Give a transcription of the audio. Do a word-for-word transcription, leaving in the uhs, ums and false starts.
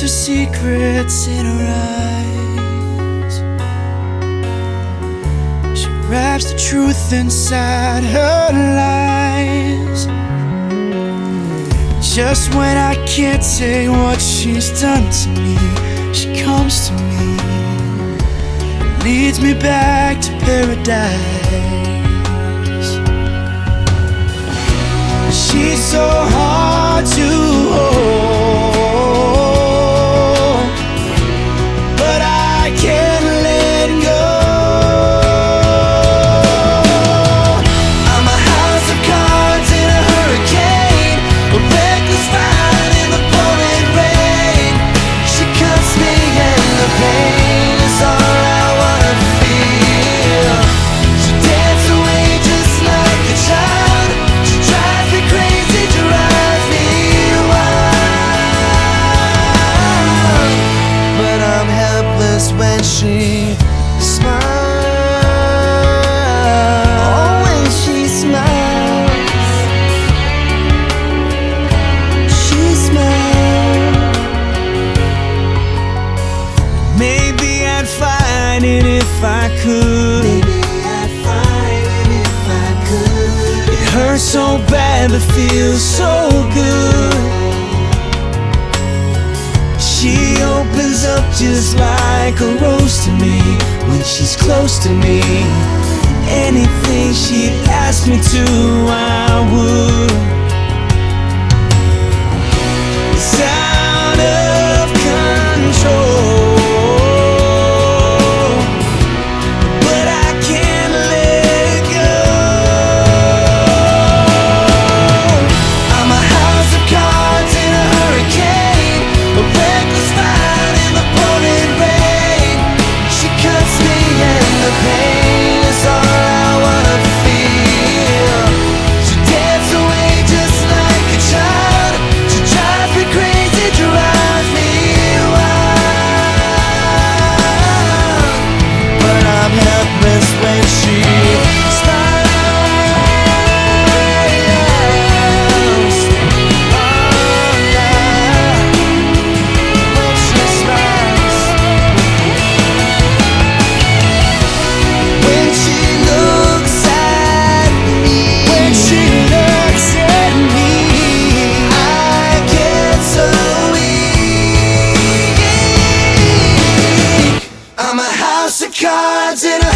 her secrets in her eyes. She wraps the truth inside her lies. Just when I can't take what she's done to me, she comes to me and leads me back to paradise. She's so hard to hold, but I can't let go. I'm a house of cards in a hurricane, a reckless fight in the pouring rain. She cuts me and the pain is all I wanna feel. She dances away just like a child. She drives me crazy, drives me wild. But I'm helpless when she smiles. Oh, when she smiles, she smiles. Maybe I'd find it if I could. Maybe I'd find it if I could. It hurts so bad but feels so good. She opens up just like a rose to me when she's close to me. Anything she'd ask me to, I would. It's out of control, but I can't let go. I'm a house of cards in a hurricane, a reckless fight in the pouring rain. She cuts me and the pain is all I wanna feel. She dances away just like a child. She drives me crazy, drives me wild. But I'm helpless when she smiles. Oh, yeah. When she smiles, when she looks at me, when she looks at me, I get so weak. I'm a house of cards in a